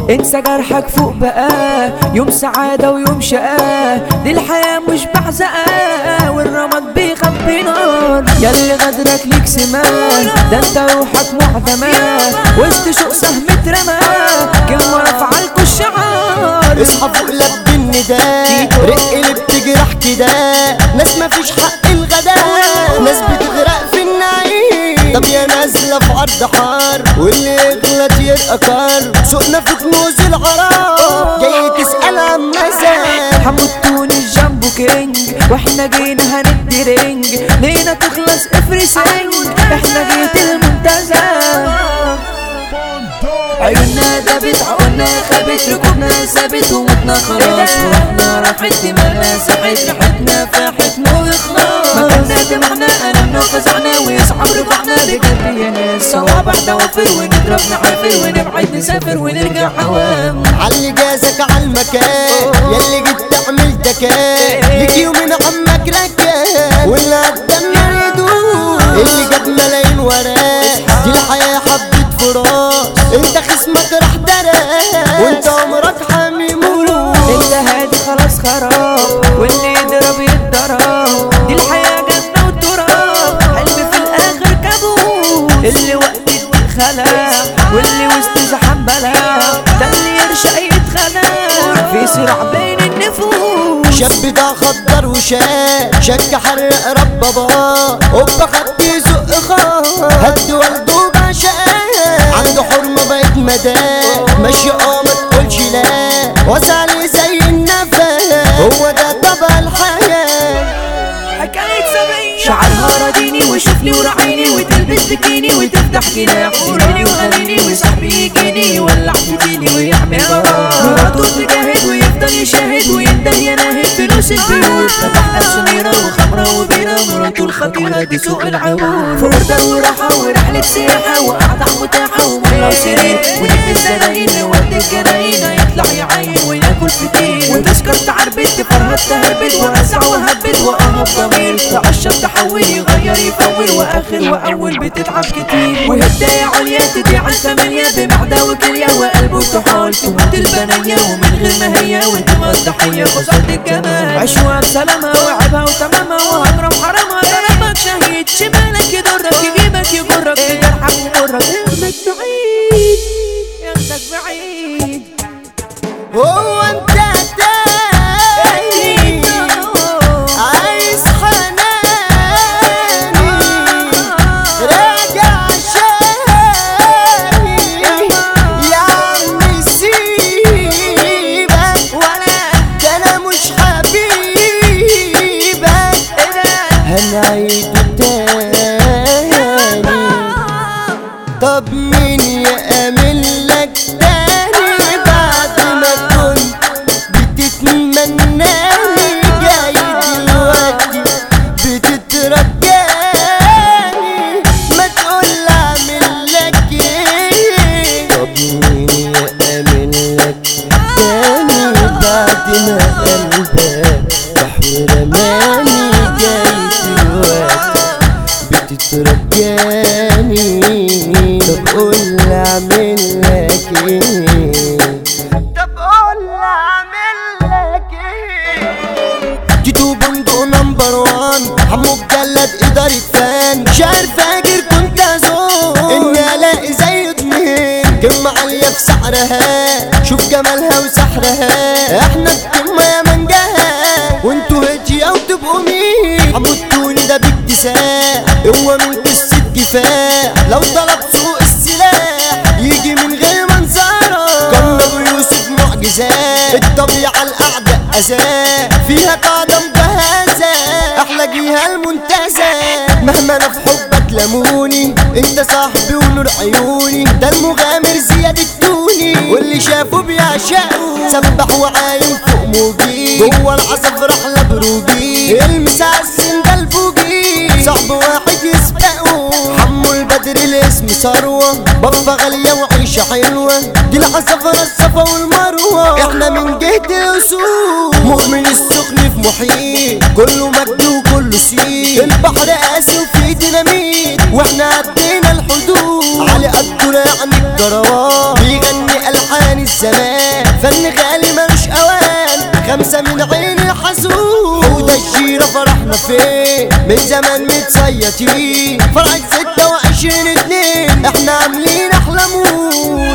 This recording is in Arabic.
انسى جرحك فوق بقى، يوم سعادة ويوم شقاه، دي الحياة مش بعزقاه، والرماد بيخبي نار. ياللي غدرك ليك سمان، ده انت روحك معدمة، وسط شوق سهم اترمى، كلمة رفعالكوا الشعار. اصحى فوق لب النداء، رق اللي بتجرح كده، ناس مفيش حق الغداء، ناس بتغرق في النعيم. طب يا نازلة في عرض حار، واللي يغلط يرقى كار، سوقنا في كنوز العرار، جاي تسأل عن مزاج. حمو التونس جنبه كينج، واحنا جينا هندي رينج، لينا تخلص افرسنج، احنا جيت المنتزه. عيوننا دابت عقولنا خابت، ركوبنا ثابت وموتنا خلاص، وروحنا راحت دماغنا ساحت، ريحتنا فاحت مو اخلاص. مكاننا دمعنا ألمنا وفزعنا، ويصعب رفعنا بجد يا ناس، صوابع دوافر ونضرب نعافر، ونبعد نسافر ونرجع عوام. علي جازك عالمكان، ياللي جيت تعمل دكان، ليك يومين عمك ركان، واللي قدامنا يدوم، اللي جاب ملايين وراك، دي الحياة حبة فراق، انت خصمك راح دراك، وانت عمرك حامي موت. انت هادي خلاص خراب، واللي يضرب يتضرب، دي الحياة جنة وتراب، حلم في الآخر كابوس. اللي وقت خلق، واللي وسط زحام بلا، ده اللي يرشق يتخلق، في صراع بين النفوس. شاب ده خضر وشاك، شك حرق رب بابا، اوبا خد يزق خاص، هد والده بعشقاه، عنده حرمة بقت مداه، ماشي ما تقولش لا، وسع لي زي النفس، هو ده طبع الحياة. حكاية سبعين شعرها راضيني وشوفني وراعيني، وتلبس بكيني وتفتح جناح، وريني وغنيني وصاحبي يجيني يولع فيني ويعمل براح، مراته تجاهد ويفضل يشاهد وينده يناهد فلوس البيوت، فتح سميرة وخمرة وبيرة، مراته الخطيرة دي سوق العروض، في اوردر وراحة ورحلة سياحة، وقعدة متاحة ومرة وسرير، ونجم الزباين نودي الجناين، هيطلع يعين وياكل فطير، وتذكر تعربت تفرهد تهبد، واسع وهبد وقام بضمير، تعشر تحول يغير يفول، واخر واول بتتعب كتير، وهدايا عليا تبيع الفاميليا بمعدة وكلية وقلب وطحال، تموت البنية ومن غير ما هي وانتم الضحية خسرت الجمال. عيشوها بسلامة وعبها وتمامها، وهضرب حرامها ضربك شهيد، شمالك يضرك يجيبك يجرك، يجرحك ومرك، ياخدك بعيد ياخدك بعيد. هو انت تاني عايز حناني، راجع شاني، يا عمي سيبك، ده انا مش حبيبك، هنعيده تاني. طب مين يأمن لك تاني بعد ما كنت بتتمناني، جاي دلوقتي بتترجاني، ما تقول اعمل لك ايه. طب مين يأمن لك تاني بعد ما قلبك راح ورماني، جاي دلوقتي بتترجاني، طب قول اعمل لك ايه. طب قول اعمل لك ايه. تيتو بندق نمبر 1، حمو مجلد إدارة فان، شعر فاجر كنت أظن إني ألاقي زي اتنين، كلمة عالية في سعرها، شوف جمالها وسحرها، احنا الكلمة يا منجاها، وانتوا هجية وتبقوا مين. حمو التوني ده باكتساح، هو من قصة كفاح، لو طلب سوق السلاح يجي من غير منظرة، كان ابو يوسف معجزات، الطبيعة الأعداء أذاه، فيها قاعدة مجهزة، أحلى جيها المنتزه، مهما أنا في حبك لموني، أنت صاحبي ونور عيوني، ده المغامر زياد التوني، واللي شافه بيعشقه، سبح وعايم فوق موجي، جوه العصف رحلة بروجي، المس عالسن ده الفوجي، صعب واحد يسبقه، حمو البدر الاسم ثروة، بفة غالية وعيشة حلوة، دي العصفرة الصفا والمروة، احنا من جهة الأصول، مؤمن السخن في محيط، كله مجد وكله سيد، البحر قاسي وفيه ديناميت، واحنا عدينا الحدود، علي قد رجولة يعني الكروان، بيغني ألحان الزمان، فن غالي ملوش أوان، 5 من عين الحسود. وده الجيرة فرحنا فين من زمان متصيطين، فرحة 26/2 احنا عاملين أحلى مود.